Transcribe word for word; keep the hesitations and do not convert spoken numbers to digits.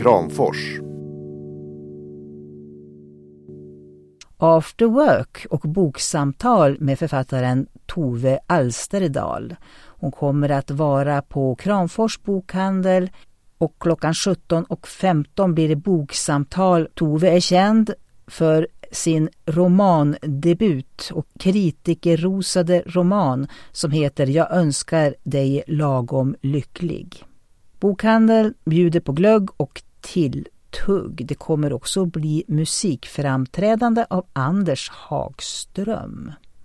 Kramfors. After Work och boksamtal med författaren Tove Alsterdal. Hon kommer att vara på Kramfors bokhandel och klockan sjutton och femton blir det boksamtal. Tove är känd för sin romandebut och kritikerrosade roman som heter Jag önskar dig lagom lycklig. Bokhandeln bjuder på glögg och tilltugg. Det kommer också bli musikframträdande av Anders Hagström.